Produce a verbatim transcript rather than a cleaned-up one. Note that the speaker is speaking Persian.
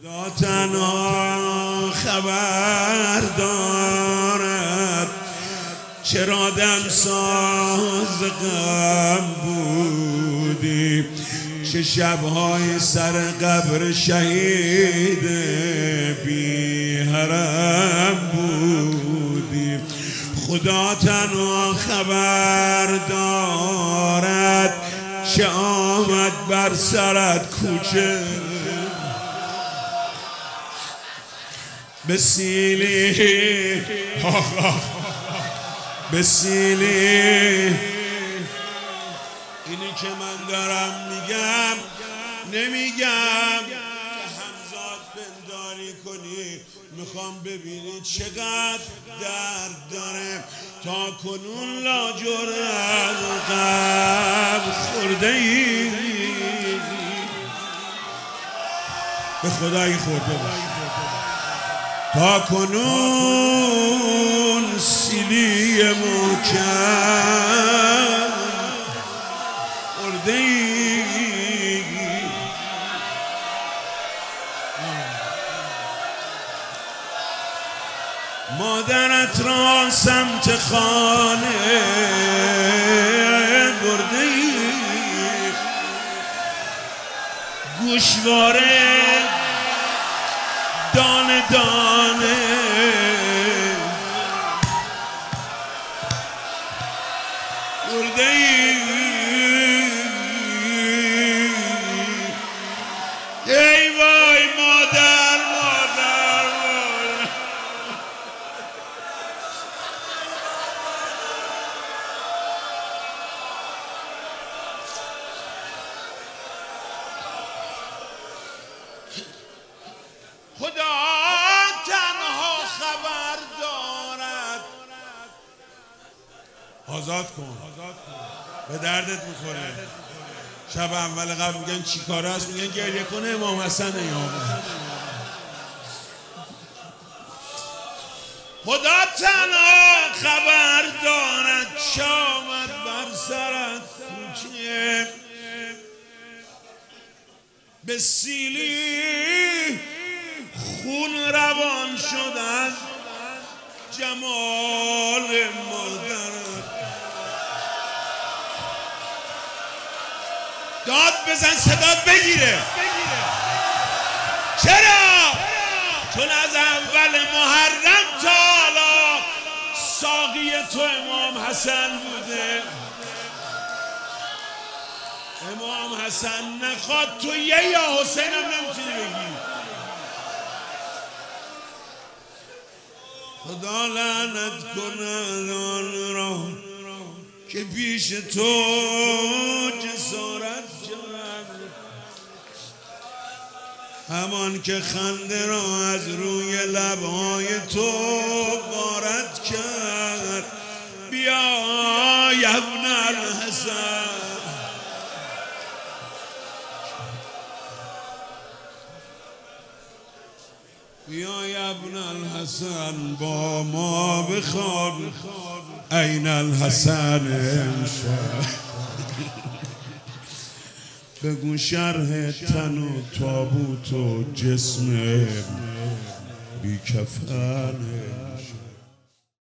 خدا تنها خبر دارد چرا دم ساز غم بودی، چه شبهای سر قبر شهید بی حرم بودی. خدا تنها خبر دارد چه آمد بر سرت کوچه بسیلی بسیلی. اینی که من دارم میگم نمیگم که همزاد پنداری کنی، میخوام ببینی چقدر درد داره. تا کنون لاجرم غم خورده ای، به خدایی خورده باش. تا کنون سیلی محکم خورده ای. مادرت را سمت خانه برده ای، گوشواره دانه دانه برده ای. ای وای مادر مادر مادر. خدا تنها خبر دارد. آزاد کن، به دردت میخوره. شب اول قبل میگن چی کاره است، میگن گریه کنه امام حسن یا خدا تنها خبر دارد چه آمد بر سرت کوچه به سیلی خون روان شدن جمال مادرت. داد بزن صدات بگیره. چرا؟ چون از اول محرم تا حالا ساقی تو امام حسن بوده. امام حسن نخواد تو یه یا حسین هم نمیتونی بگی. خدا لعنت کند آن را که پیش تو جسارت کرد، همان که خنده را از روی لبهای تو غارت کرد. بیا ابن الحسن، بیا ابن الحسن با ما بخوان این الحسن امشب. بگو شرح تن و تابوت و جسم بی کفن